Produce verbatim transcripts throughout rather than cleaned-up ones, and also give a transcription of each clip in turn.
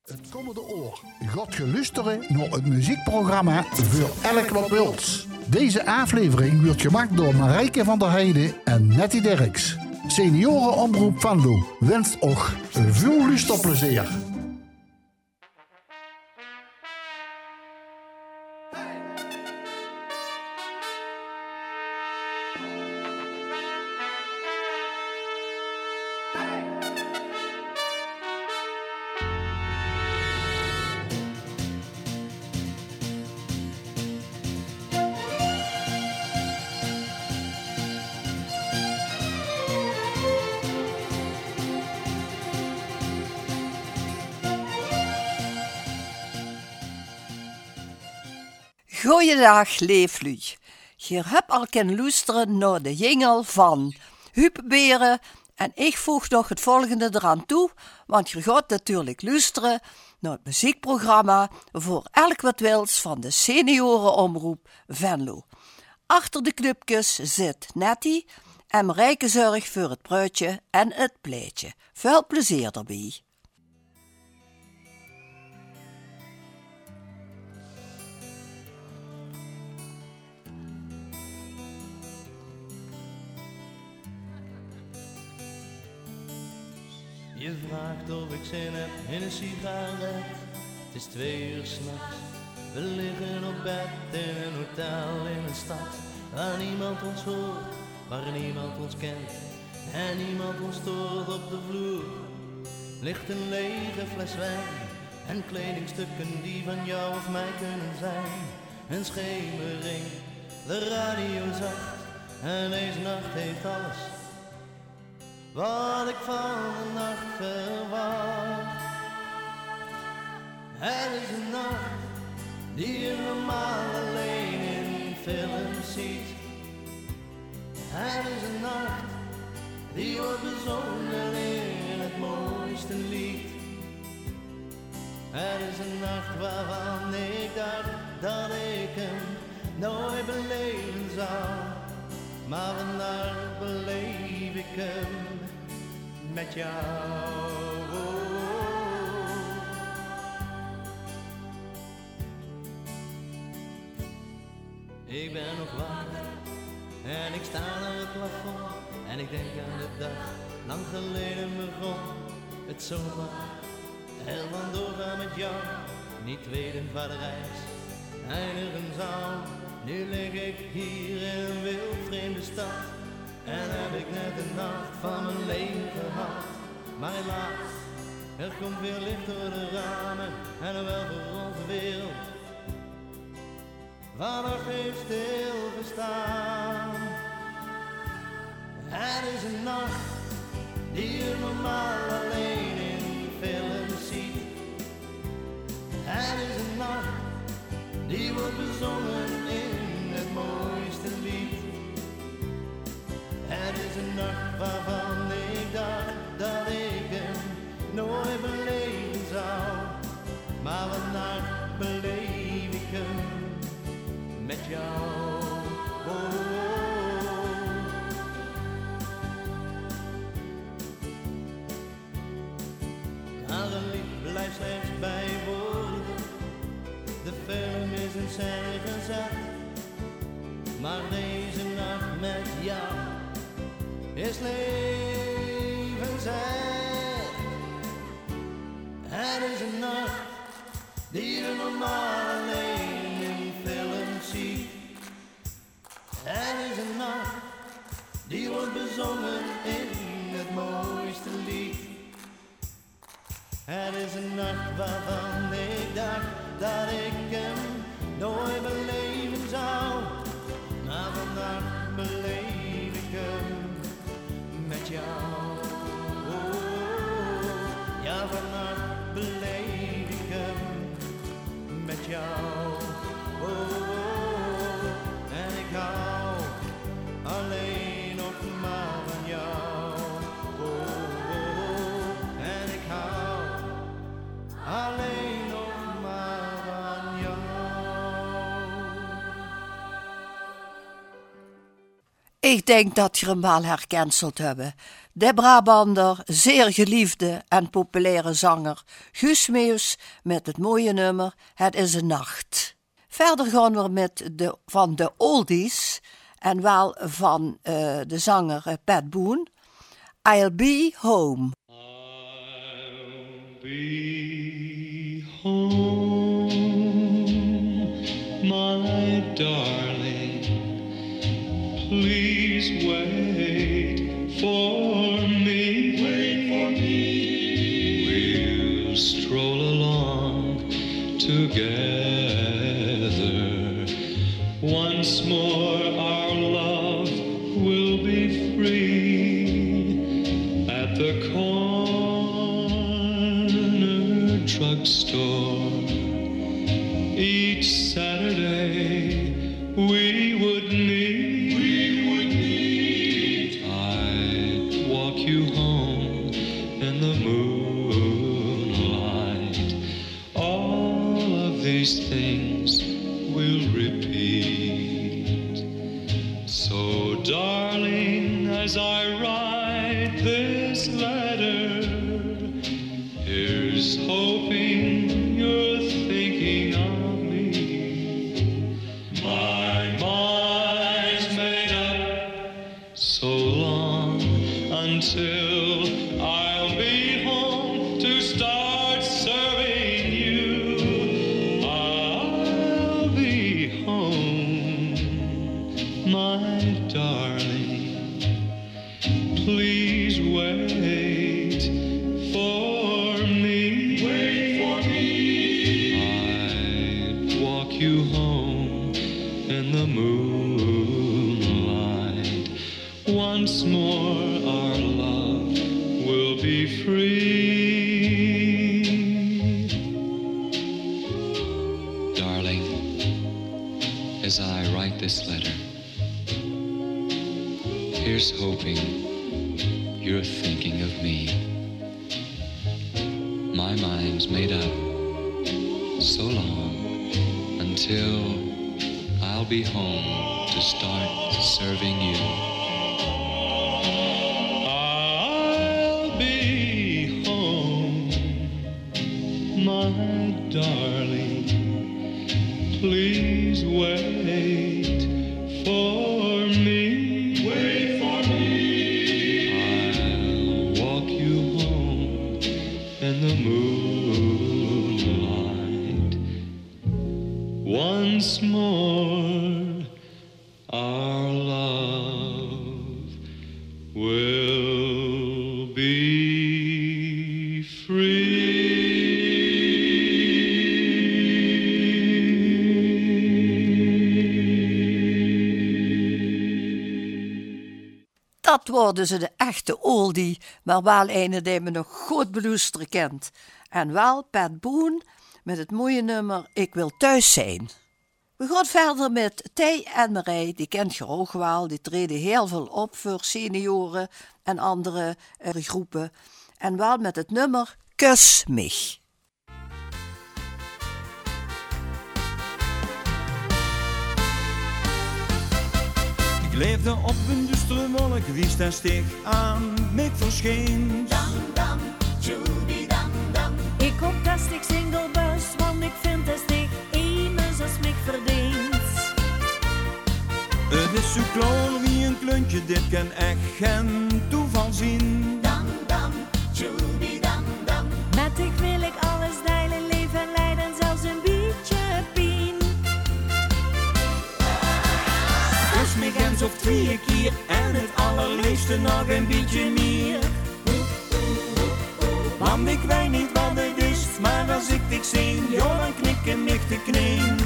Het komende oor gaat je luisteren naar het muziekprogramma Voor Elk Wat Wils. Deze aflevering wordt gemaakt door Marijke van der Heijden en Nettie Derks. Seniorenomroep Venlo wenst ook veel luisterplezier. Goeiedag, leeflu. Je hebt al kunnen luisteren naar de jingle van Huub Beren en ik voeg nog het volgende eraan toe, want je gaat natuurlijk luisteren naar het muziekprogramma Voor Elk Wat Wils van de Seniorenomroep Venlo. Achter de knopjes zit Nettie en Marijke zorgt voor het bruidje en het pleetje. Veel plezier erbij. Je vraagt of ik zin heb in een sigaret. Het is twee uur s'nachts. We liggen op bed in een hotel in een stad waar niemand ons hoort, waar niemand ons kent en niemand ons stoort. Op de vloer ligt een lege fles wijn en kledingstukken die van jou of mij kunnen zijn. Een schemering, de radio zacht en deze nacht heeft alles wat ik van de nacht verwacht. Het is een nacht die je normaal alleen in films ziet. Het is een nacht die wordt bezongen in het mooiste lied. Het is een nacht waarvan ik dacht dat ik hem nooit beleven zou, maar vandaag beleef ik hem met jou. Ik ben nog wakker en ik sta aan het plafond en ik denk aan de dag lang geleden begon. Het zomaar heel van doorgaan met jou, niet wetend waar de reis eindigen zou. Nu lig ik hier in een wild vreemde stad en heb ik net de nacht van mijn leven gehad. Maar helaas, er komt weer licht door de ramen en wel voor onze wereld waar nog heeft stilgestaan. Het is een nacht die je normaal alleen in films ziet. Het is een nacht die wordt bezongen in het mooiste lied. Het is een nacht waarvan ik dacht dat ik hem nooit beleven zou, maar vandaag beleef ik hem met jou. Oh, oh, oh. Maar een lied blijft slechts bij woorden. De film is een scène gezet, maar deze nacht met jou is levensrecht. Het is een nacht die je normaal alleen in films ziet. Het is een nacht die wordt bezongen in het mooiste lied. Het is een nacht waarvan ik dacht dat ik hem nooit beleven zou, maar vandaag beleef ik hem met jou. Oh, oh, oh. Ja, vannacht beleef ik hem met jou. Oh, oh, oh. En ik hou alleen nog maar van jou. Oh, oh, oh. En ik hou alleen nog maar van jou. Ik denk dat je hem wel herkend zult hebben. De Brabander, zeer geliefde en populaire zanger Guus Meeuws met het mooie nummer Het is een nacht. Verder gaan we met de, van de oldies en wel van uh, de zanger uh, Pat Boone. I'll be home. I'll be home, my darling. Please wait for me. Wait for me. We'll stroll along together. Once more our love will be free at the corner drugstore. Each Saturday we would meet. We would meet. I'd walk you home in the moonlight. All of these things will repeat. So, darling, as I write this letter, here's hoping you're thinking of me. My mind's made up so long until I'll be home to start serving you. I'll be home, my darling. Please wait for me. Wait for me. I'd walk you home in the moonlight. Once more our love will be free. Darling, as I write this letter, here's hoping you're thinking of me. My mind's made up so long until I'll be home to start serving you. I'll be home, my darling. Please wait for me. Wait for me. I'll walk you home in the moonlight. Once more our love will be free. Dat worden ze de echte oldie, maar wel een die me nog goed beluisteren kent. En wel Pat Boone met het mooie nummer Ik wil thuis zijn. We gaan verder met Tij en Marij, die kent je ook wel. Die treden heel veel op voor senioren en andere uh, groepen. En wel met het nummer Kus mich. Ik leefde op een dustere wolk, wies en steeg aan, mij verscheen. Dam, dam, tjoedi, dam, dam. Ik hoop dat ik single was, want ik vind dat ik immers als mij verdient. Het is zo kloon wie een kluntje, dit kan echt geen toeval zien. Dam, dam, tjoedi, dam, dam. Met ik wil ik alles delen, leven, lijden, zelfs een beetje pijn. Dus mij eens of twee keer en het allerliefste nog een beetje meer. Want ik weet niet wat het is, maar als ik dich zie, joh, dan knikken mij de knieën.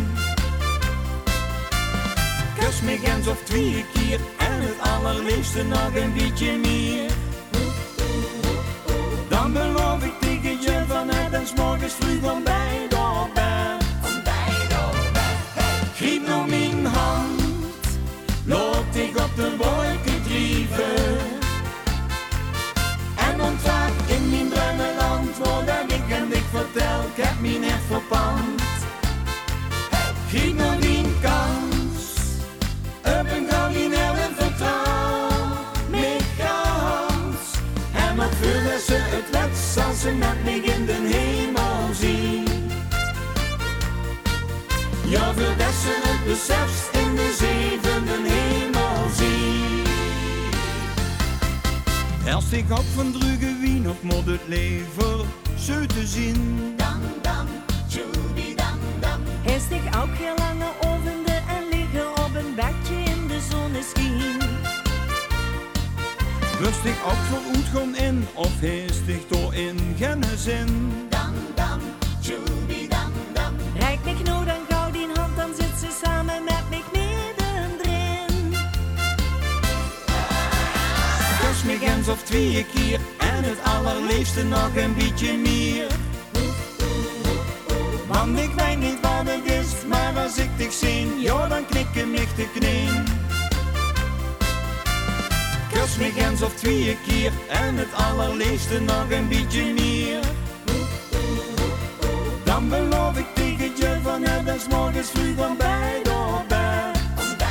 Kus mij eens of twee keer en het allerliefste nog een beetje meer. Dan beloof ik tegen je vanuit en 's morgens vroeg om bij de bed. Griep nou mijn hand, loop ik op de wolken drijven. En ontwaak in mijn bruine land, waar dat ik en ik vertel, ik heb mijn echt verpand. Griep nou mijn kans, op een gallinelle vertrouw. Met kans, Ja, voordat ze het beseft in de zevende hemel zien. Als ik op van druge wien of mod het leven zo te zien. Dam, dam, tjoedi, dam, dam. Hij sticht ook heel lange ovende en liggen op een bedje in de zonneschijn. Rust ik op voor uitgaan in of heest ik door in geen zin. Dam, dam, tjoedi, dam, dam. Rijk me knoop dan gauw die hand, dan zit ze samen met me midden erin. Kus me eens of twee keer en het allerliefste nog een beetje meer. Want ik weet niet wat het is, maar als ik dich zie, ja dan knikken mich de knieën. Kus me eens of twee keer en het allerliefste nog een beetje meer. Dan beloof ik tegen je van het des morgens vroeg om bij door bed.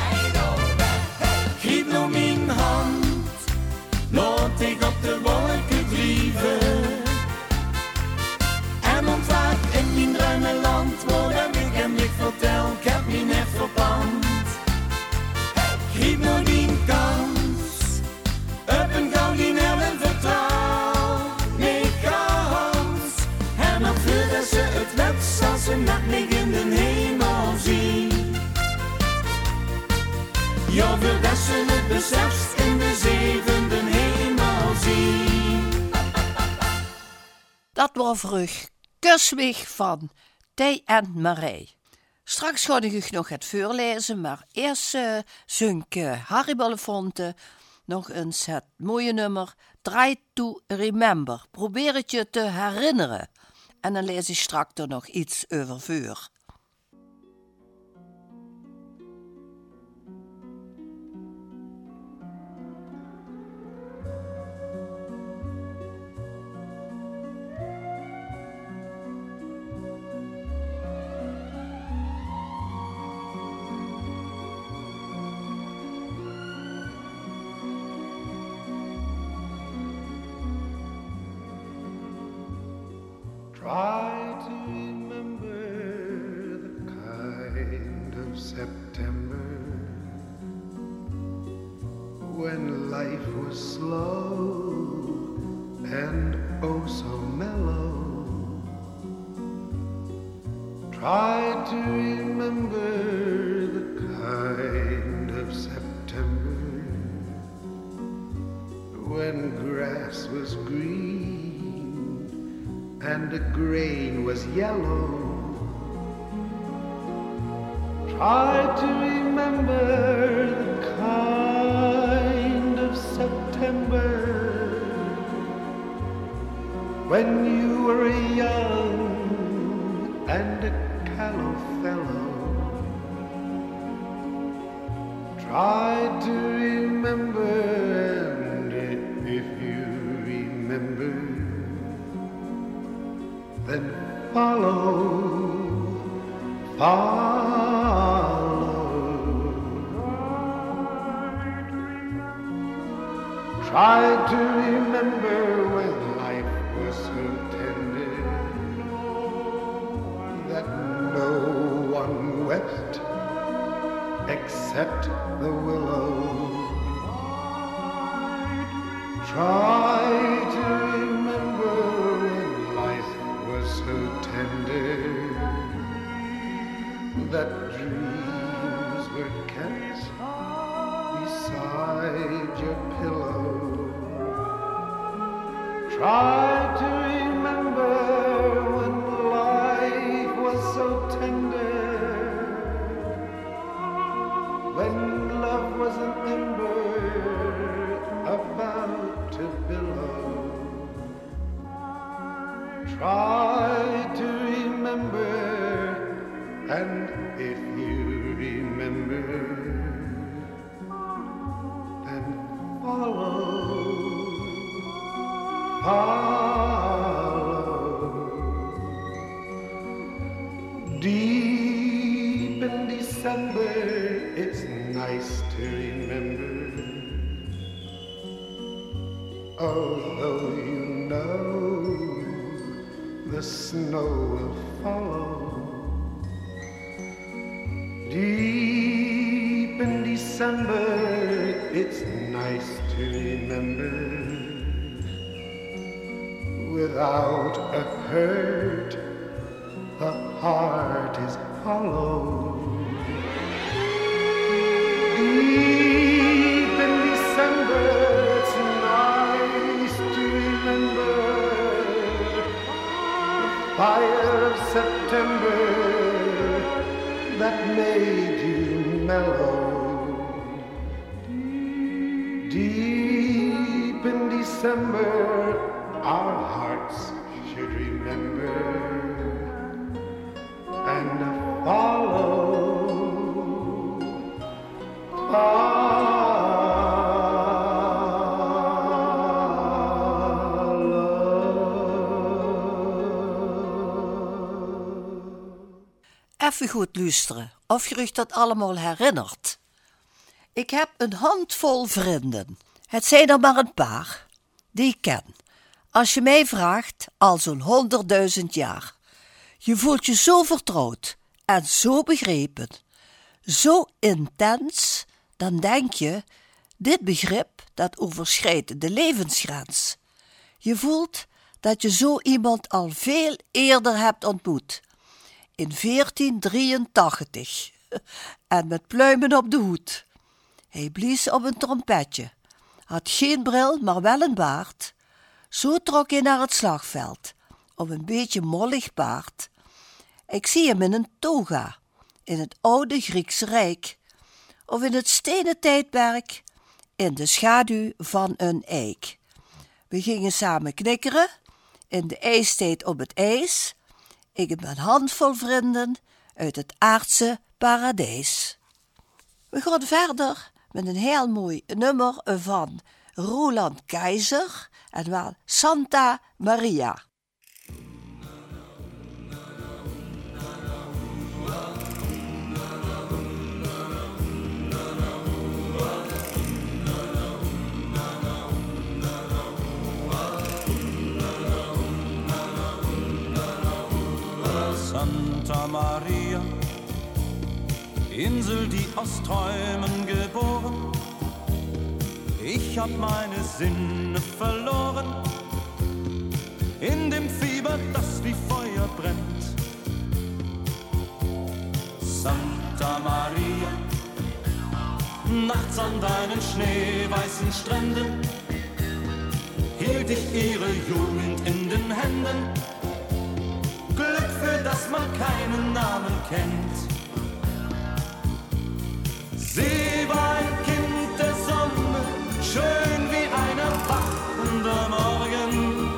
Giet nou mijn hand, laat ik op de wolken drijven. En ontwaak in mijn ruime land, waar ik hem niet vertel, ik heb me net verpand. Giet nou die kans, op een gouden en vertrouw, met kans. En op vuur dat ze het wet, zal ze met mij in de hemel zien. Ja, voordat ze het beseft in de zevende hemel zien. Dat was terug Kusweg van Tij en Marij. Straks ga ik nog het voorlezen, maar eerst uh, zunk uh, Harry Belafonte nog eens het mooie nummer Try to Remember. Probeer het je te herinneren. En dan lees ik straks er nog iets over vuur. Try to remember the kind of September when life was slow and oh so mellow. Try to remember the kind of September when grass was green and the grain was yellow. Try to remember the kind of September when you were young and a callow fellow. Try to remember, and if you remember, then follow, follow. Try to remember when life was so tender that no one wept except the willow. Try to remember when life was so tender that dreams were kept beside your pillow. Try to remember when life was so tender, when love was an ember about to billow. Try to remember, and if you remember, then follow, follow. Deep in December, it's nice to remember, although you know the snow will follow. December, it's nice to remember. Without a hurt, the heart is hollow. Deep in December, it's nice to remember. The fire of September that made you mellow. Deep in December, our hearts should remember and follow. Even goed luisteren, of je zich dat allemaal herinnert. Ik heb een handvol vrienden. Het zijn er maar een paar die ik ken. Als je mij vraagt, al zo'n honderdduizend jaar. Je voelt je zo vertrouwd en zo begrepen. Zo intens, dan denk je, dit begrip dat overschrijdt de levensgrens. Je voelt dat je zo iemand al veel eerder hebt ontmoet. In veertien drieëntachtig en met pluimen op de hoed. Hij blies op een trompetje, had geen bril, maar wel een baard. Zo trok hij naar het slagveld, op een beetje mollig paard. Ik zie hem in een toga, in het oude Griekse Rijk, of in het stenen tijdperk, in de schaduw van een eik. We gingen samen knikkeren, in de ijstijd op het ijs. Ik heb een handvol vrienden uit het aardse paradijs. We gaan verder met een heel mooi nummer van Roland Keizer en wel Santa Maria. Santa Maria, Insel, die aus Träumen geboren. Ich hab meine Sinne verloren, in dem Fieber, das wie Feuer brennt. Santa Maria, nachts an deinen schneeweißen Stränden, hielt ich ihre Jugend in den Händen. Glück, für das man keinen Namen kennt. Sie war ein Kind der Sonne, schön wie ein erwachender Morgen.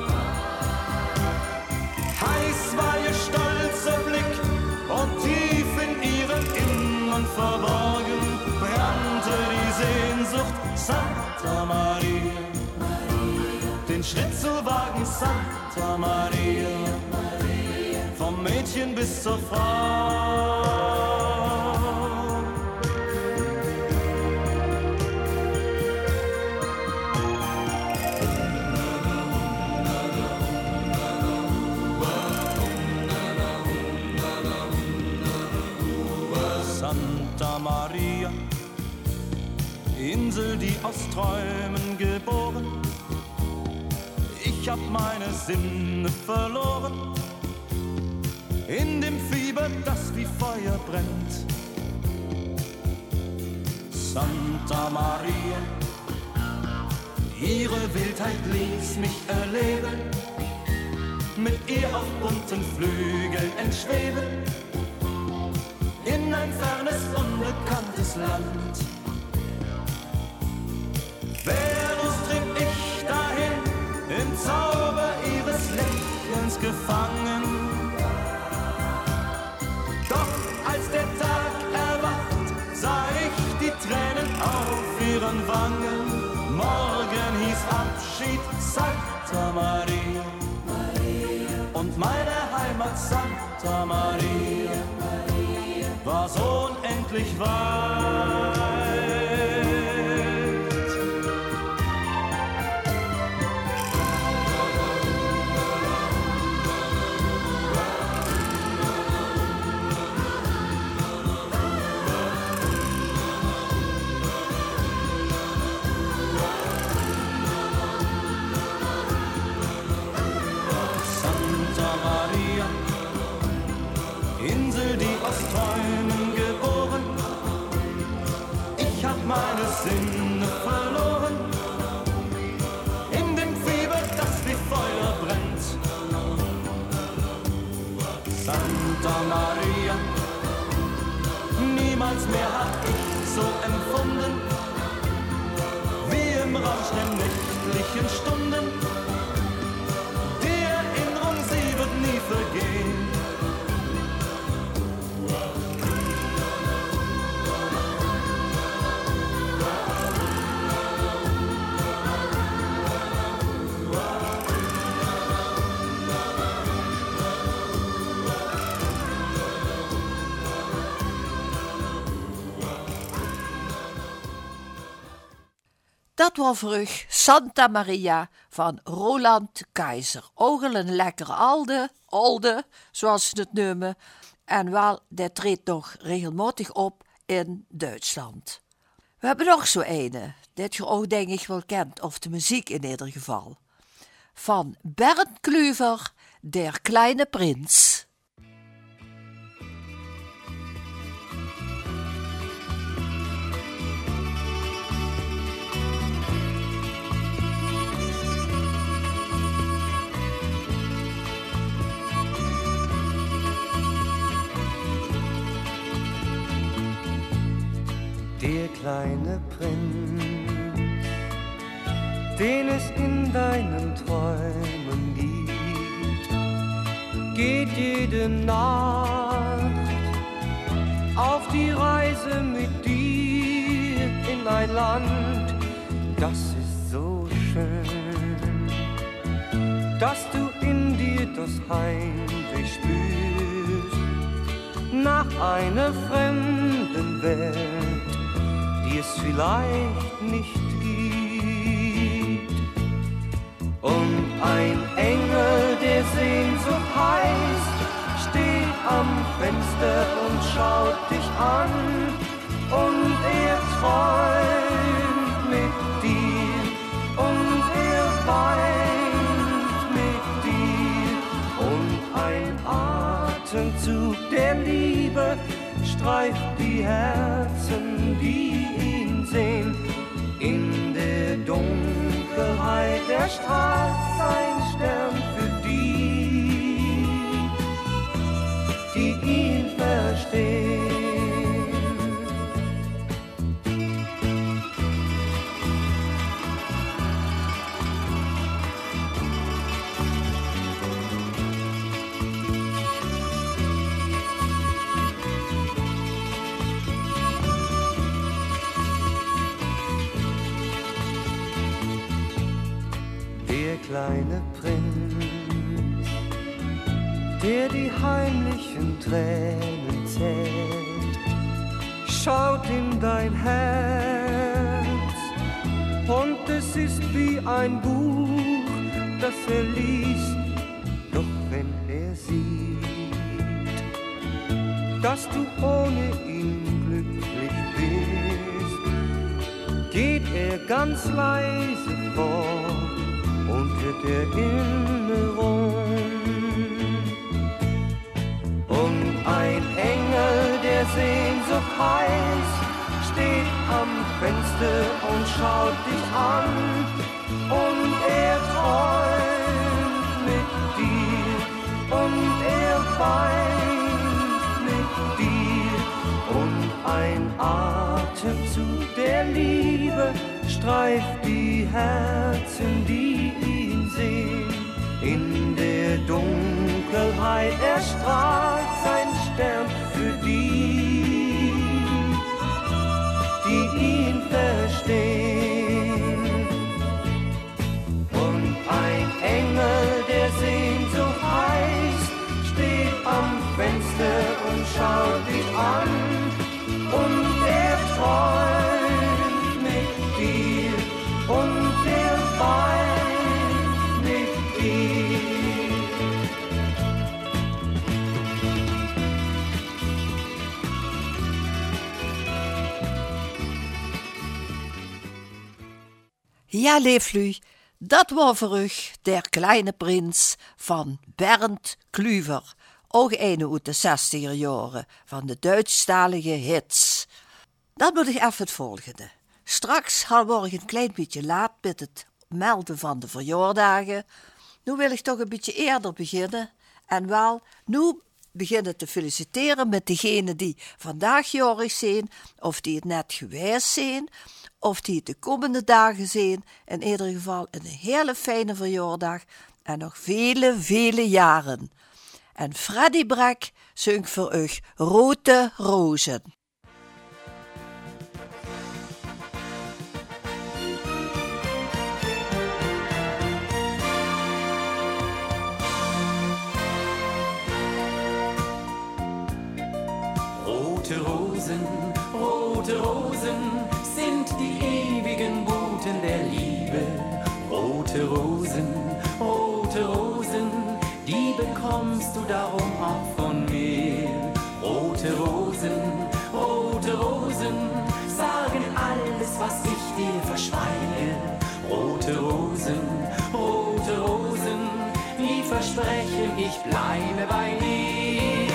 Heiß war ihr stolzer Blick und tief in ihrem Innern verborgen brannte die Sehnsucht. Santa Maria, den Schritt zu wagen, Santa Maria, vom Mädchen bis zur Frau. Santa Maria, Insel, die aus Träumen geboren. Ich hab meine Sinne verloren, in dem Fieber, das wie Feuer brennt. Santa Maria, ihre Wildheit ließ mich erleben, mit ihr auf bunten Flügeln entschweben, in ein fernes, unbekanntes Land. Venus trieb ich dahin, im Zauber ihres Lächelns gefangen. Doch als der Tag erwacht, sah ich die Tränen auf ihren Wangen. Morgen hieß Abschied, Santa Maria, und meine Heimat Santa Maria war so unendlich weit. Sinne verloren, in dem Fieber, das wie Feuer brennt. Santa Maria, niemals mehr hab ich so empfunden, wie im Rausch der nächtlichen Stunden. Die Erinnerung, sie wird nie vergehen. Dat was vroeg Santa Maria van Roland Keizer. Ook een lekkere alde, alde, zoals ze het noemen. En wel, dat treedt nog regelmatig op in Duitsland. We hebben nog zo ene, dat je ook denk ik wel kent, of de muziek in ieder geval. Van Bernd Klüver, Der kleine Prins. Der kleine Prinz, den es in deinen Träumen gibt, geht jede Nacht auf die Reise mit dir in ein Land, das ist so schön, dass du in dir das Heimweh spürst nach einer fremden Welt, die es vielleicht nicht gibt. Und ein Engel, der Sehnsucht heißt, steht am Fenster und schaut dich an. Und er träumt mit dir und er weint mit dir. Und ein Atemzug der Liebe streift die Herzen, die ihn sehen. In der Dunkelheit erstrahlt sein Stern für die, die ihn verstehen. Kleine Prinz, der die heimlichen Tränen zählt, schaut in dein Herz und es ist wie ein Buch, das er liest, doch wenn er sieht, dass du ohne ihn glücklich bist, geht er ganz leise fort und hört Erinnerung. Und ein Engel, der Sehnsucht heißt, steht am Fenster und schaut dich an. Und er träumt mit dir und er weint mit dir. Und ein Atemzug der Liebe streift die Herzen, die ihn sehen. In der Dunkelheit erstrahlt sein Stern für die, die ihn verstehen. Und ein Engel, der Sehnsucht heißt, steht am Fenster und schaut dich an. Und er träumt mit dir und er weint mit dir. Ja, leeflu, dat was voor u Der kleine Prins van Bernd Klüver. Ook een uit de zestiger jaren van de Duitsstalige hits. Dan moet ik even het volgende. Straks word ik een klein beetje laat met het melden van de verjaardagen. Nu wil ik toch een beetje eerder beginnen. En wel, nu beginnen te feliciteren met degenen die vandaag jarig zijn, of die het net geweest zijn, of die het de komende dagen zijn. In ieder geval een hele fijne verjaardag en nog vele, vele jaren. En Freddy Brek zingt voor u Rode Rozen. Rote Rosen, rote Rosen sind die ewigen Boten der Liebe. Rote Rosen, rote Rosen, die bekommst du darum auch von mir. Rote Rosen, rote Rosen, sagen alles, was ich dir verschweige. Rote Rosen, rote Rosen, die versprechen, ich bleibe bei dir.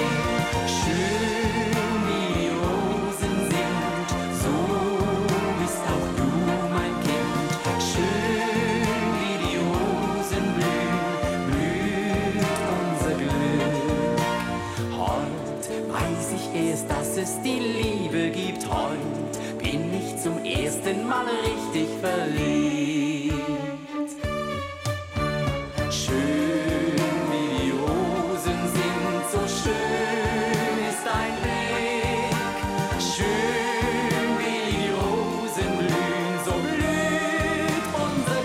Schön wie die Rosen sind, so bist auch du mein Kind. Schön wie die Rosen blühen, blüht unser Glück. Heut weiß ich erst, dass es die Liebe gibt. Heut bin ich zum ersten Mal richtig verliebt. Schön wie die Rosen sind, so schön ist dein Weg. Schön wie die Rosen blühen, so blüht unser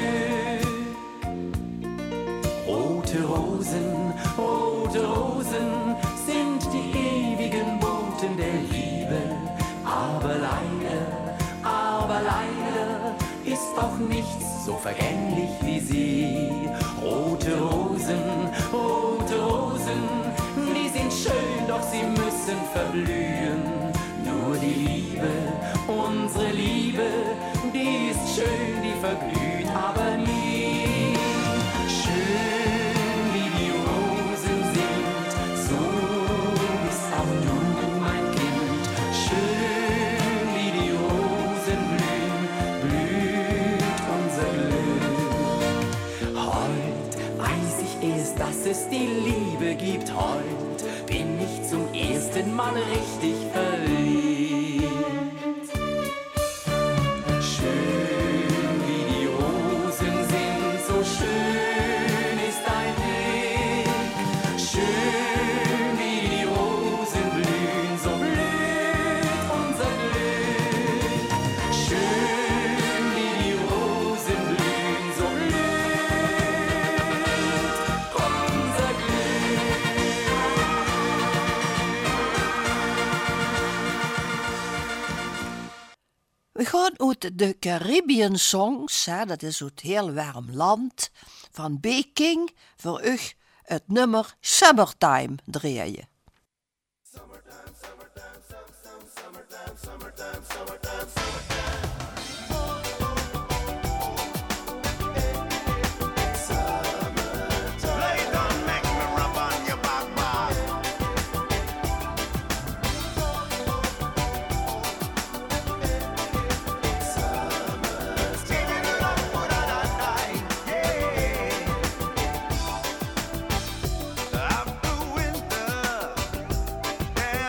Glück. Rote Rosen, rote Rosen sind die ewigen Boten der Liebe. Aber leider, aber leider ist auch nichts so vergänglich wie sie. Rote Rosen, rote Rosen, die sind schön, doch sie müssen verblühen. Nur die Liebe, unsere Liebe, die ist schön, die verblüht aber nie. Schön wie die Rosen sind, so bist auch du mein Kind. Schön wie die Rosen blühen, blüht unser Glück. Heut weiß ich erst, dass es die Liebe gibt. Heut bin ich zum ersten Mal richtig verliebt. Schön wie die Rosen sind, so schön ist dein Weg. Schön wie die Rosen blühen, so blüht unser Glück. Schön wie die Rosen blühen, so blüht unser Glück. We gaan uit de Caribbean Songs, hè, dat is uit heel warm land, van B. King voor u het nummer Summertime draaien. After winter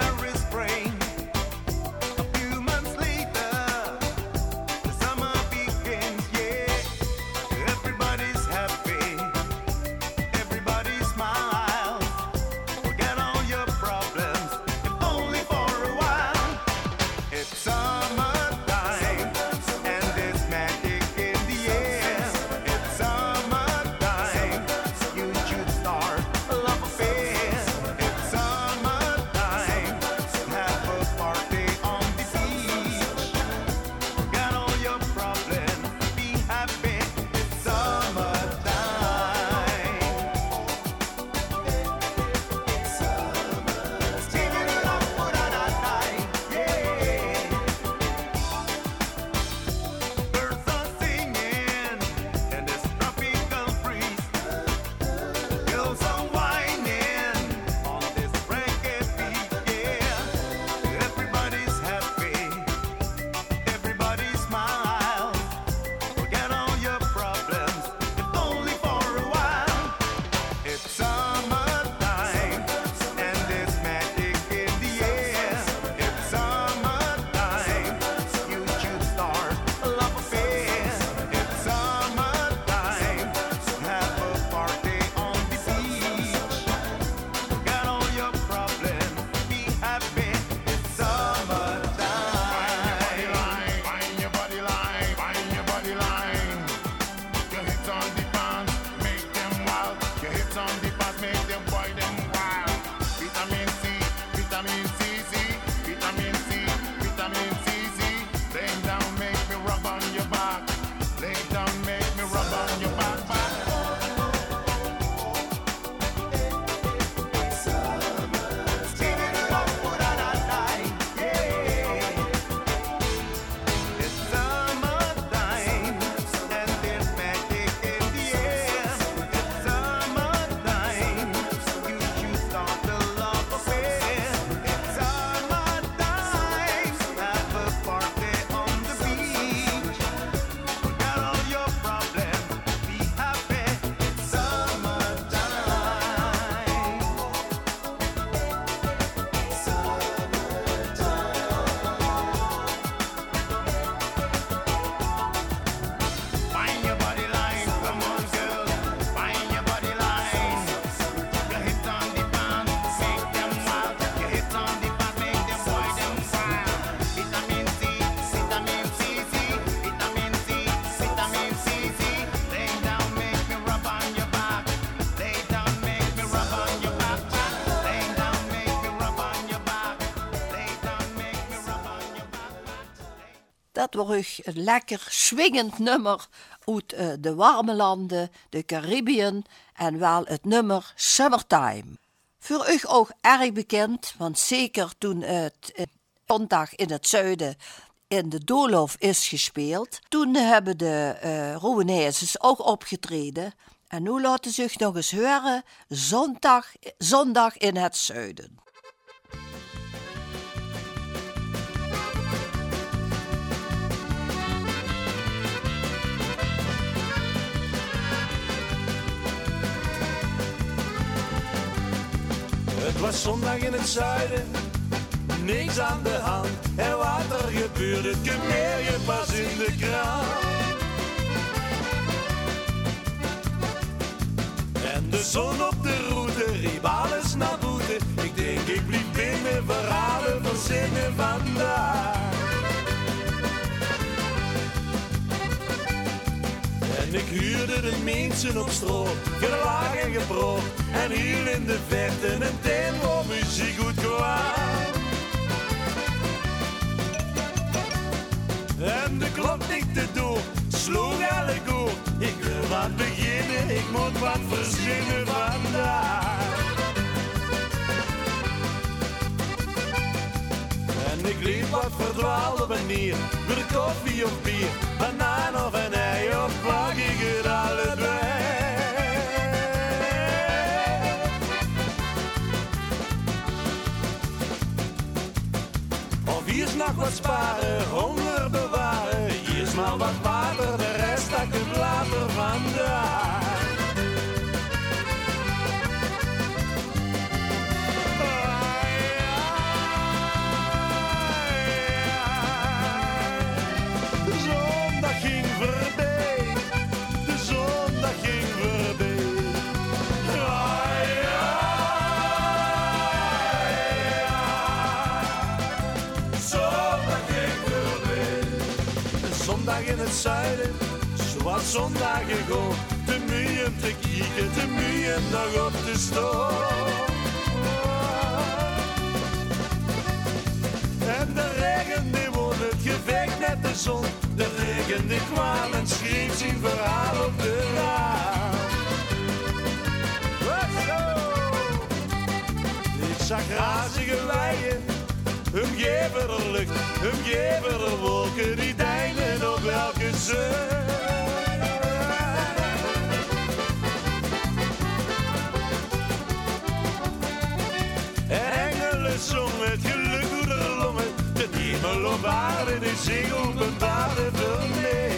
Dat was een lekker swingend nummer uit uh, de warme landen, de Caribbean en wel het nummer Summertime. Voor u ook erg bekend, want zeker toen het uh, zondag in het zuiden in de doolhof is gespeeld, toen hebben de uh, Rowanaises ook opgetreden. En nu laten ze zich nog eens horen, zondag, zondag in het zuiden. Het was zondag in het zuiden, niks aan de hand. En wat er gebeurde, het meer je pas in de krant. En de zon op de route riep alles naar boete. Ik denk ik blieb binnen, verhalen verzinnen vandaag. En ik huurde de mensen op stroom, gelaag en gebrood. En hier in de verte een teen waar muziek goed kwam. En de klok tikte door, sloeg alle goed. Ik wil wat beginnen, ik moet wat verzinnen vandaag. En ik liep wat verdwaald op en neer, voor koffie of bier, banaan of een ei, of pak ik het allebei. Of hier is nog wat sparen, honger bewaren, hier is maar wat water, de rest dat ik het later vandaag. In het zuiden, zoals zondagen go, te moe om te kijken, te moe om nog op te staan. En de regen die won het gevecht met de zon, de regen die kwam en schreef zijn verhaal op de raam. Ik zag razige weien, omgeven er lucht, omgeven er wolken die deinen op elke zee. En engelen zongen het geluk door de longen, de hemel op aarde, de zee openbaarde voor mij.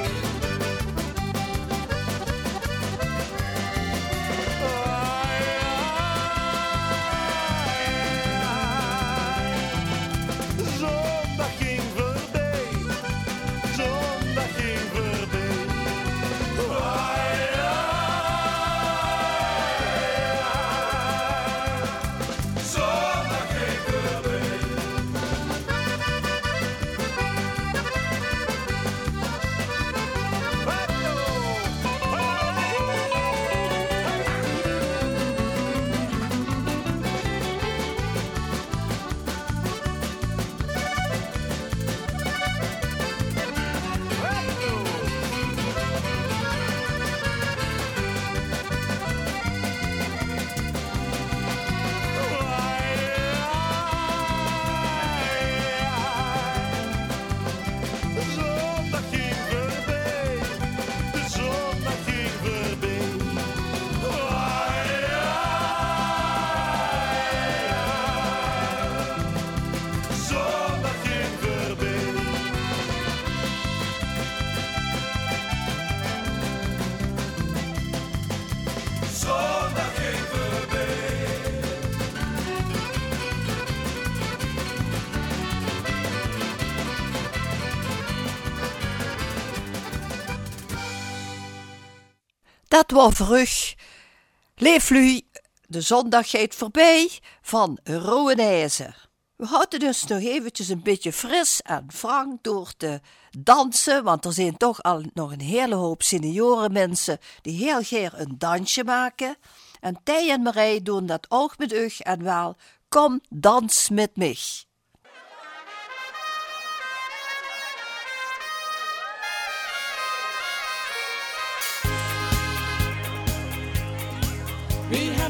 Dat was vroeg. Leeflu, de zondag gaat voorbij van Rowanaizen. We houden dus nog eventjes een beetje fris en frank door te dansen, want er zijn toch al nog een hele hoop seniorenmensen die heel graag een dansje maken. En Tij en Marij doen dat ook met u en wel, kom dans met mij.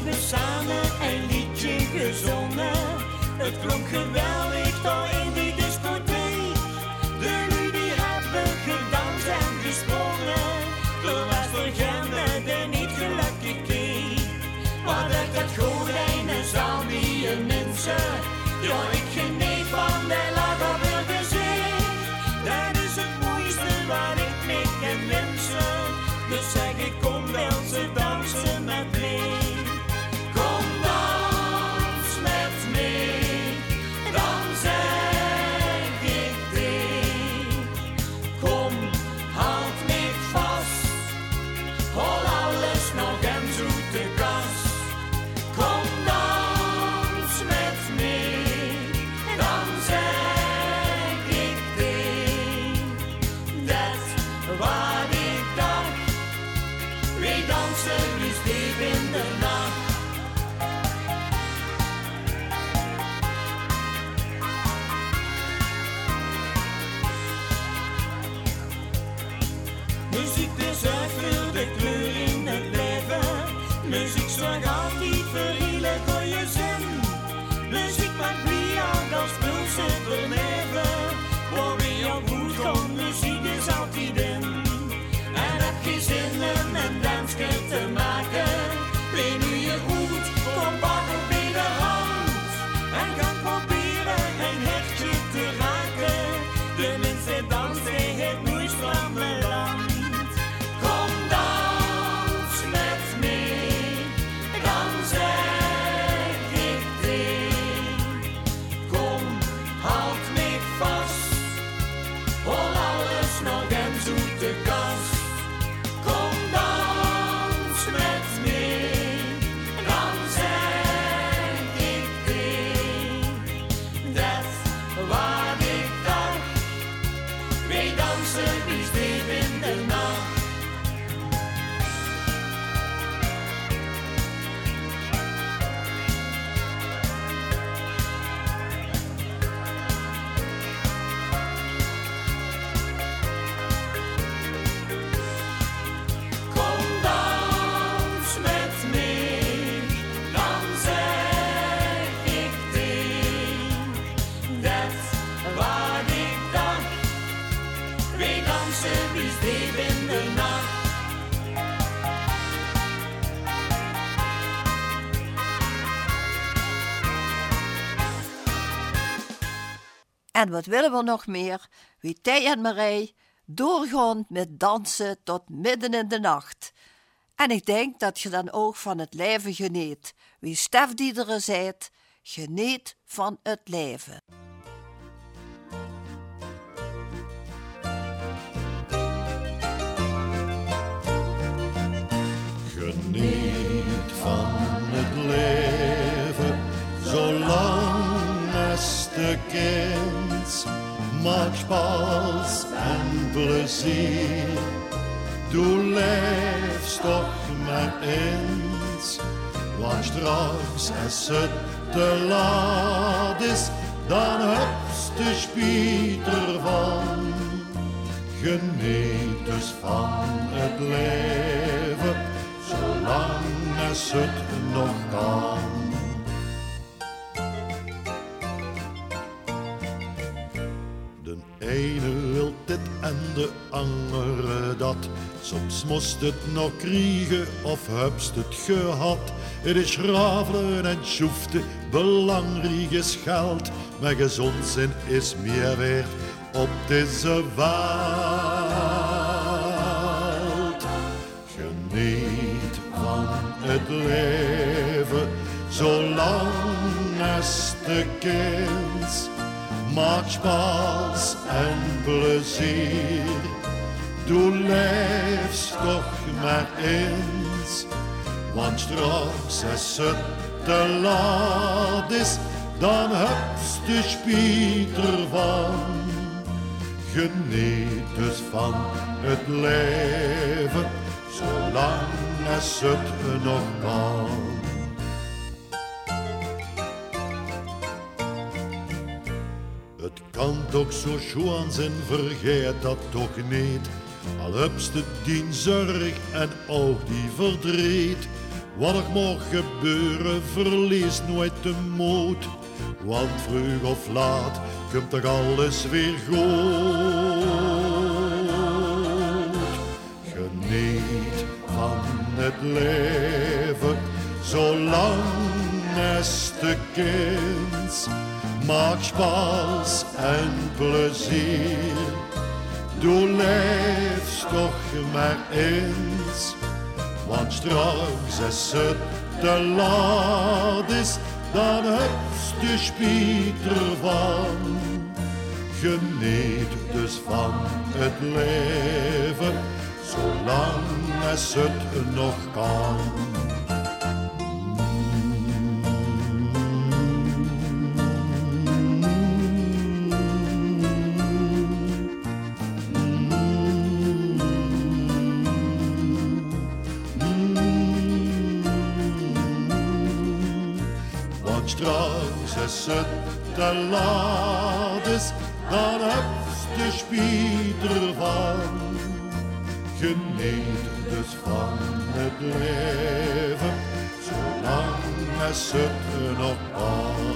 hebben samen een liedje gezongen. Het klonk geweldig daar in die discotheek. De lui die hebben gedanst en gesprongen. Er was voor Gemme die niet gelukkig keek. Maar dat het gordijnen zal die een mensen. Ja, ik geniet van de Lagerburger Zee. Dat is het mooiste wat ik mee kan wensen. Dus zeg ik, kom wel ze dansen met mee. Kom dans met mee, dan zeg ik thee. Kom, houd me vast, hol alles nog en zoet de kast. Kom dans met mee, dan zeg ik thee. Dat wat ik dacht, we dansen nu diep in de nacht. Muziek is voor de kleur in het leven. Muziek zorgt altijd voor hele goede zin. Muziek maakt wie ook als pulsen verleven. Waar wie ook goed komt, muziek is altijd in. En heb je zin om een dansje te maken. Ben nu je goed, kom pakken bij de hand. En ga proberen een hechtje te raken. De mensen dansen het mooist van mijn land. Kom dans met mee, dan zeg ik thee. Kom, houd me vast, hol alles nog en zoet de kast. Kom dans met mee, dan zeg ik thee. Dat wat ik dacht, we dansen wie diep in de nacht. Kom dans met mee, dan zeg ik thee. Dat wat ik dacht, we dansen wie diep in de nacht. En wat willen we nog meer? Wie Tij en Marij doorgaan met dansen tot midden in de nacht. En ik denk dat je dan ook van het leven geniet. Wie Stef Diederen zijt, geniet van het leven. Geniet van het leven, zolang als de kind. Maak spaas en plezier, doe leefst toch maar eens. Want straks als het te laat is, dan hebst de spijt ervan. Geniet dus van het leven, zolang als het nog kan. De ene wil dit en de andere dat. Soms moest het nog kriegen of hebst het gehad. Het is rafelen en schoefte, belangrijk is geld. Maar gezond zijn is meer waard op deze wereld. Geniet van het leven, zolang als de kind. Maak spaas en plezier, doe leefst toch maar eens. Want straks als het te laat is, dan hebst de spijt ervan. Geniet dus van het leven, zolang als het nog kan. Het kan toch zo schoon zijn, vergeet dat toch niet. Al hebst het die zorg en ook die verdriet. Wat er mag gebeuren, verlies nooit de moed. Want vroeg of laat komt toch alles weer goed. Geniet van het leven, zolang als de kind. Maak spaas en plezier, doe leefst toch maar eens. Want straks als het te laat is, dan heb je spijt ervan. Geniet dus van het leven, zolang als het nog kan. Straks als het te laat is, dan heb je spijt ervan. Geniet dus van het leven, zolang als het nog kan.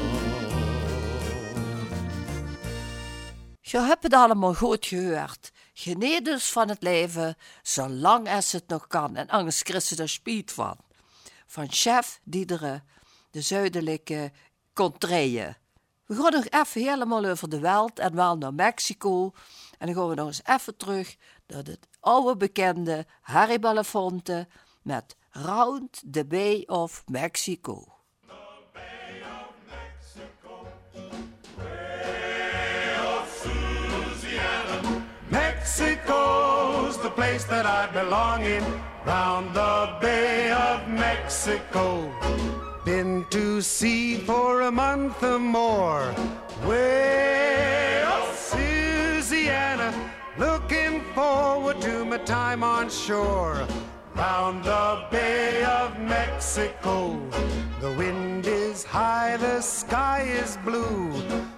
Je hebt het allemaal goed gehoord. Geniet dus van het leven, zolang als het nog kan. En anders krijg je er spijt van. Van chef Diederen, de zuidelijke contraien. We gaan nog even helemaal over de wereld en wel naar Mexico. En dan gaan we nog eens even terug naar het oude bekende Harry Belafonte met Round the Bay of Mexico. The Bay of Mexico, Bay of Louisiana. Mexico's the place that I belong in, round the Bay of Mexico. Been to sea for a month or more, way off Louisiana. Looking forward to my time on shore, round the Bay of Mexico. The wind is high, the sky is blue,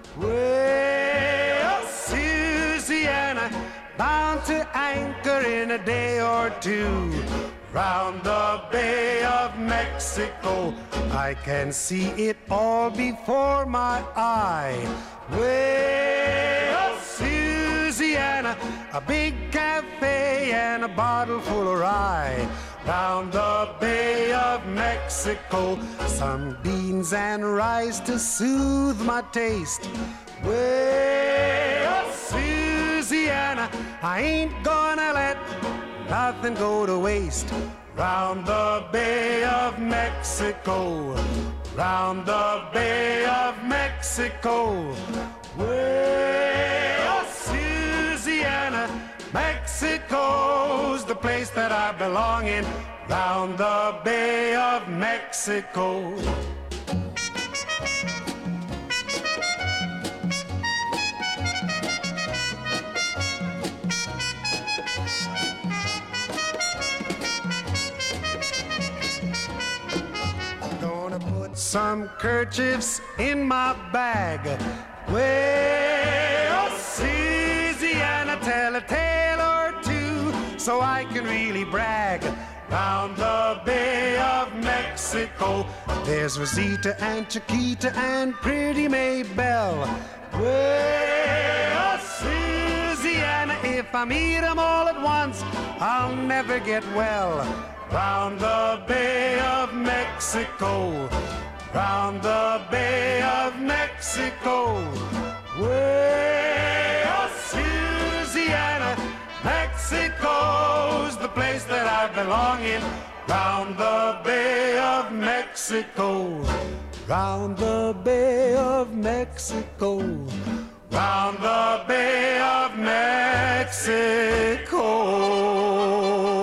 way off Louisiana. Bound to anchor in a day or two, round the Bay of Mexico. I can see it all before my eye. Way of Louisiana, a big cafe and a bottle full of rye. Round the Bay of Mexico, some beans and rice to soothe my taste. Way of Louisiana, I ain't gonna let nothing go to waste. Round the Bay of Mexico, round the Bay of Mexico. Way of Louisiana, Mexico's the place that I belong in, round the Bay of Mexico. Some kerchiefs in my bag, way of Louisiana, tell a tale or two so I can really brag. Round the Bay of Mexico, there's Rosita and Chiquita and pretty Maybelle. Way of Louisiana, if I meet them all at once, I'll never get well. Round the Bay of Mexico, round the Bay of Mexico. Way of Louisiana, Mexico's the place that I belong in, round the Bay of Mexico, round the Bay of Mexico, round the Bay of Mexico.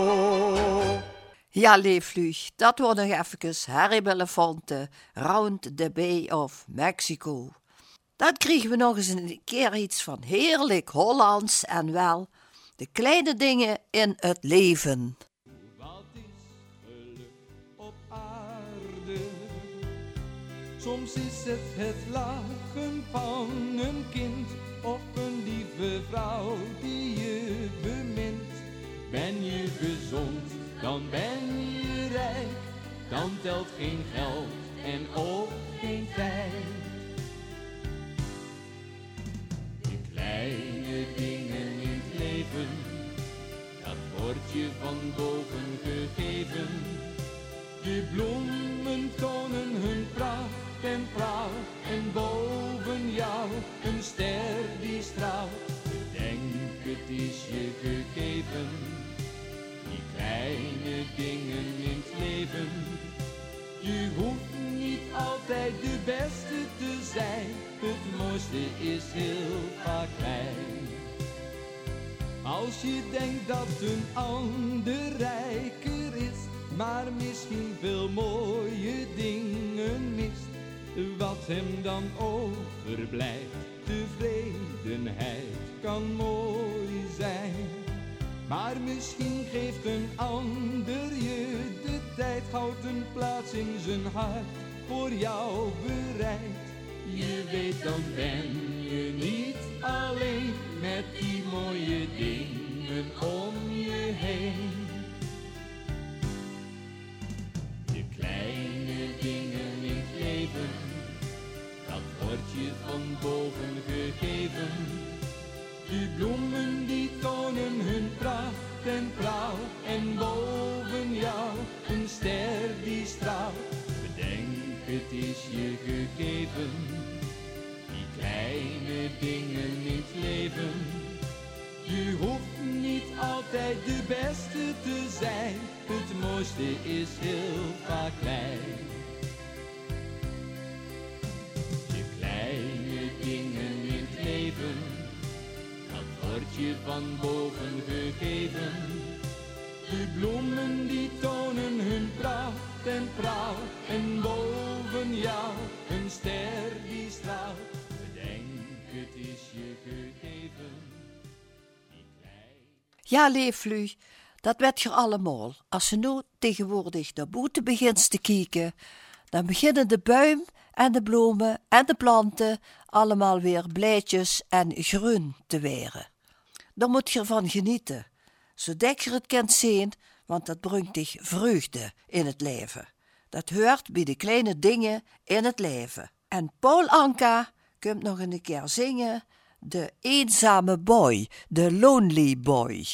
Ja, leefluug, dat wordt nog even Harry Belafonte, Round the Bay of Mexico. Dan kregen we nog eens een keer iets van heerlijk Hollands en wel de kleine dingen in het leven. Wat is geluk op aarde? Soms is het het lachen van een kind of een lieve vrouw die je bemint. Ben je gezond, dan ben je rijk dan telt geen geld en ook geen tijd. De kleine dingen in het leven, dat wordt je van boven gegeven. De bloemen tonen hun pracht en praal, en boven jou een ster die straalt. Bedenk, het is je gegeven, die kleine dingen in het leven. Je hoeft niet altijd de beste te zijn, het mooiste is heel vaak klein. Als je denkt dat een ander rijker is, maar misschien veel mooie dingen mist, wat hem dan overblijft, tevredenheid kan mooi zijn. Maar misschien geeft een ander je de tijd, houdt een plaats in zijn hart voor jou bereid. Je weet, dan ben je niet alleen met die mooie dingen om je heen. De kleine dingen in het leven, dat wordt je van boven gegeven. De bloemen die tonen hun pracht en praal, en boven jou een ster die straalt. Bedenk, het is je gegeven, die kleine dingen in het leven. Je hoeft niet altijd de beste te zijn, het mooiste is heel vaak klein. De kleine dingen in het leven, dat wordt je van boven gegeven. De bloemen die tonen hun pracht en praal, en boven jou een ster die straalt. Bedenk, het is je gegeven. Ja, leeflu, dat weet je allemaal. Als je nu tegenwoordig naar buiten begint te kijken, dan beginnen de buim en de bloemen en de planten allemaal weer blijtjes en groen te weren. Daar moet je ervan genieten, zodat je het kent zien, want dat brengt dich vreugde in het leven. Dat hoort bij de kleine dingen in het leven. En Paul Anka komt nog een keer zingen, de eenzame boy, de lonely boy.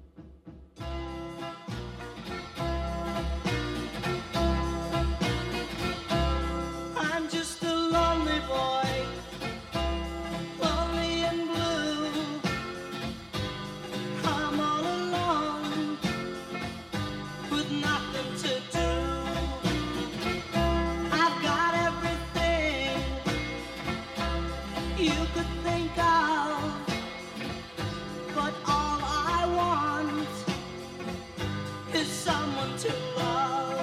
I'm just a lonely boy, lonely and blue. I'm all alone with nothing to do. I've got everything you could think of, but all I want is someone to love.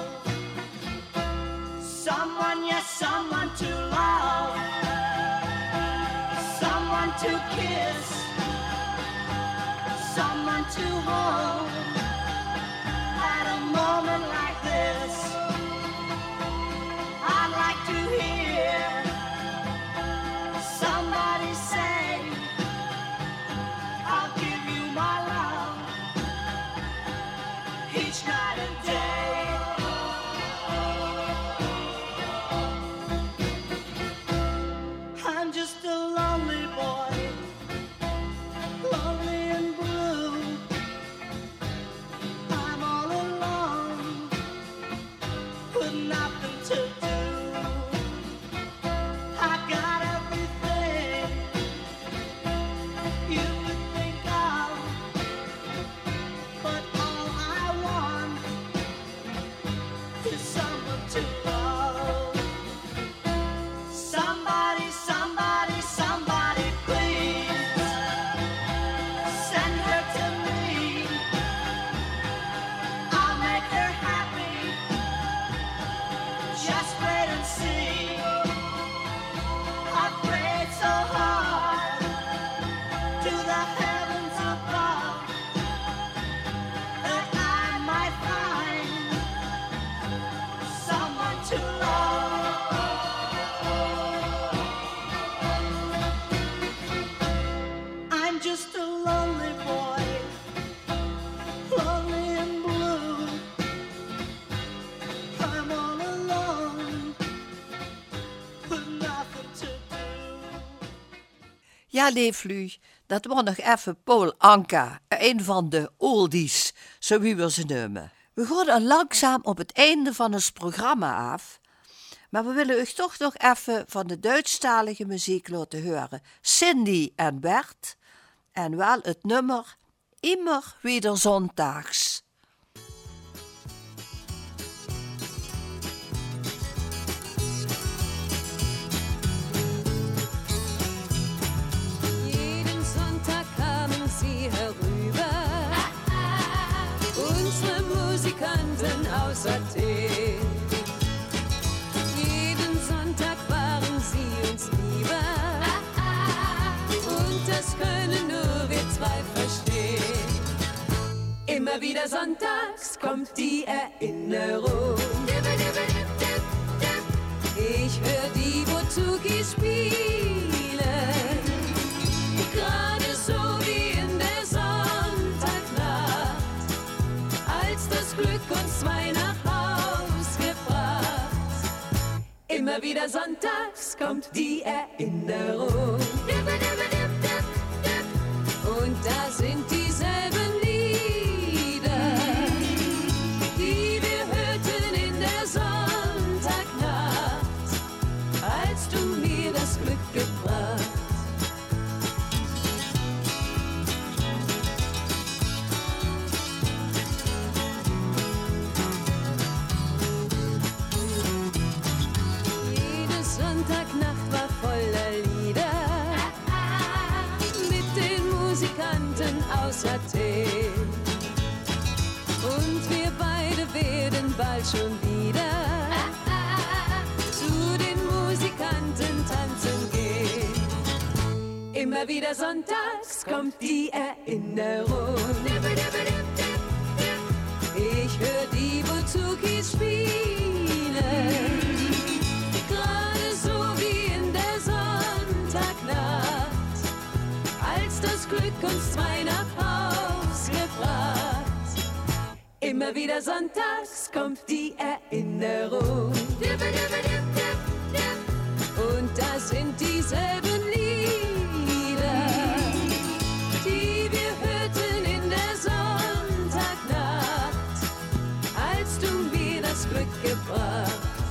Someone, yes, someone to love. Someone to kiss. Someone to hold. At a moment like this, I'd like to hear somebody say, I'll give you my love each night and day. I'm just a lonely boy, lonely and blue. I'm all alone with nothing to do. I got everything you could think of, but all I want is someone to love. Somebody, somebody, somebody, please send her to me. I'll make her happy. Just wait and see. I prayed so hard to the heavens above that I might find someone to love. I'm just a lonely boy, lonely and blue. I'm all Ja, Leefluug, dat was nog even Paul Anka, een van de oldies, zo wie we ze noemen. We gaan al langzaam op het einde van ons programma af, maar we willen u toch nog even van de Duitsstalige muziek laten horen. Cindy en Bert, en wel het nummer Immer wieder Sonntags. Musikanten aus Athen. Jeden Sonntag waren sie uns lieber, und das können nur wir zwei verstehen. Immer wieder sonntags kommt die Erinnerung. Ich hör die Bouzouki spielen, gerade so wie in der Sonntagnacht, als das Glück uns zwei nach Haus gebracht. Immer wieder sonntags kommt die Erinnerung. Und da sind dieselben Lieder, die wir hörten in der Sonntagnacht, als du mir das Glück gebracht. Sonntagnacht war voller Lieder mit den Musikanten aus Athen. Und wir beide werden bald schon wieder zu den Musikanten tanzen gehen. Immer wieder sonntags kommt die Erinnerung. Ich hör die Bouzouki spielen, als das Glück uns zwei nach Haus gebracht. Immer wieder sonntags kommt die Erinnerung. Und da sind dieselben Lieder, die wir hörten in der Sonntagnacht, als du mir das Glück gebracht.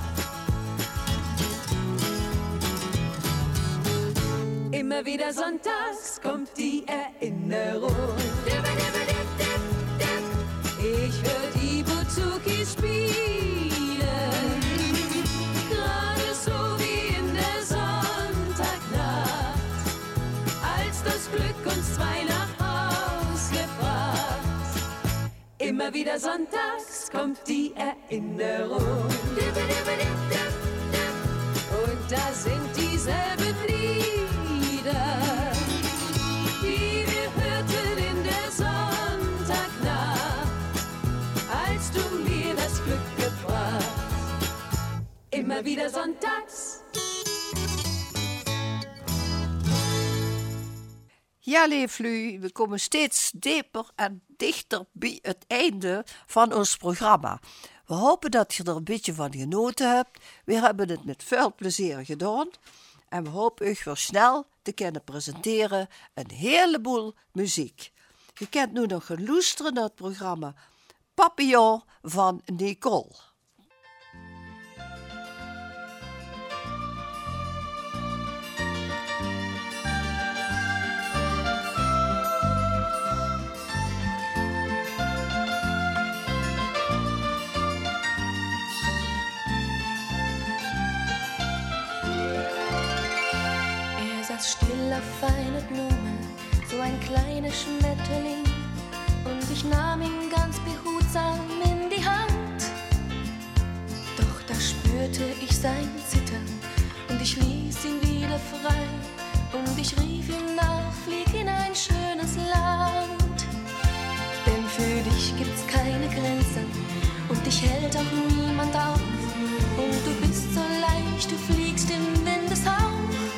Immer wieder sonntags kommt die Erinnerung. Ich hör die Bouzouki spielen, gerade so wie in der Sonntagnacht, als das Glück uns zwei nach Haus gebracht. Immer wieder sonntags kommt die Erinnerung. Und da sind dieselben Lieder, die wir hörten in der Sonntagnacht, als du mir das Glück gebracht. Immer wieder sonntags. Ja, Leeflu, we komen steeds dieper en dichter bij het einde van ons programma. We hopen dat je er een beetje van genoten hebt. We hebben het met veel plezier gedaan. En we hopen u weer snel te kunnen presenteren een heleboel muziek. Je kunt nu nog gaan luisteren naar het programma Papillon van Nicole. Still auf eine Blume, so ein kleiner Schmetterling, und ich nahm ihn ganz behutsam in die Hand. Doch da spürte ich sein Zittern, und ich ließ ihn wieder frei, und ich rief ihm nach, flieg in ein schönes Land. Denn für dich gibt's keine Grenzen, und dich hält auch niemand auf, und du bist so leicht, du fliegst im Windeshauch.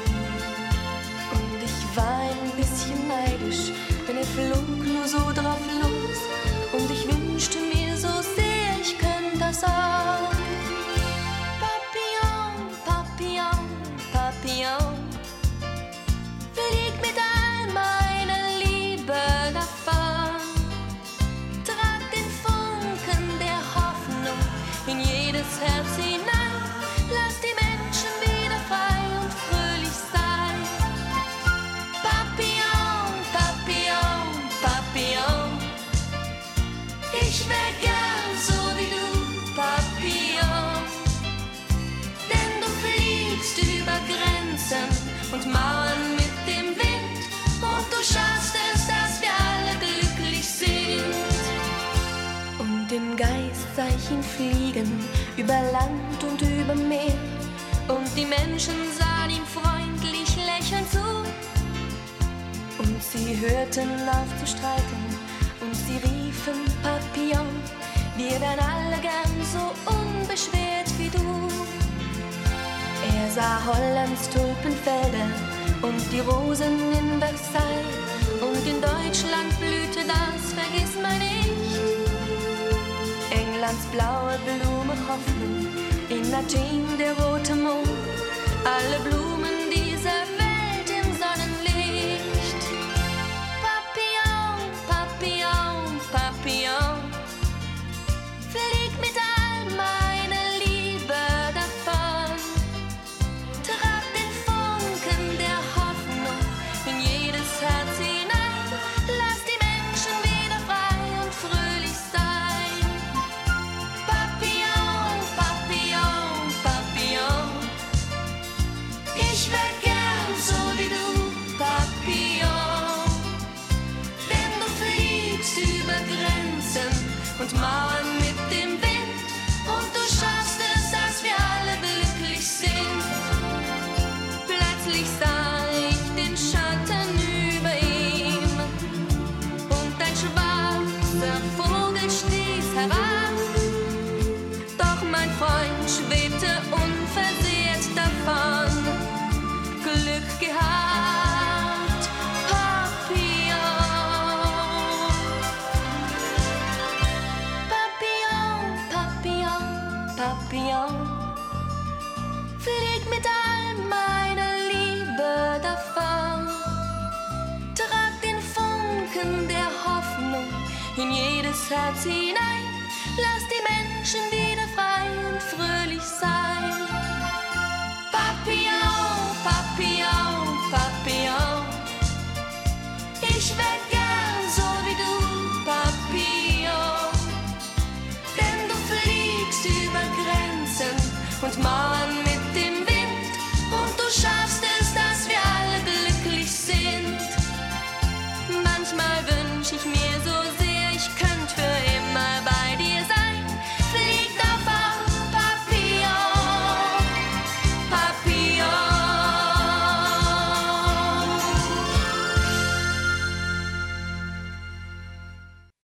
War ein bisschen neidisch, denn er flog nur so drauf los, und ich wünschte mir so sehr, ich könnte das auch. Papillon, Papillon, Papillon, und Mauern mit dem Wind. Und du schaffst es, dass wir alle glücklich sind. Und im Geist sah ich ihn fliegen, über Land und über Meer. Und die Menschen sahen ihm freundlich lächelnd zu. Und sie hörten auf zu streiten und sie riefen Papillon. Wir wären alle gern so unbeschwert wie du. Er sah Hollands Tulpenfelder und die Rosen in Versailles. Und in Deutschland blühte das, vergiss man nicht. Englands blaue Blume Hoffnung, in Athen der rote Mond. Alle Blumen dieser Welt im Sonnenlicht. Papillon, Papillon, Papillon, flieg mit all meiner Liebe davon. Trag den Funken der Hoffnung in jedes Herz hinein. Lass die Menschen wieder frei und fröhlich sein. Papillon, Papillon, Papillon, ich wär gern so wie du, Papillon. Denn du fliegst über Grenzen und Mauern mit dem Wind. Und du schaffst es, dass wir alle glücklich sind. Plötzlich sah ich den Schatten über ihm. Und ein schwarzer Vogel stieß herab. Doch mein Freund schwebte unversehrt davon. Glück gehabt, Papillon. Papillon, Papillon, Papillon, flieg mit all meiner Liebe davon. Trag den Funken der Hoffnung in jedes Herz hinein.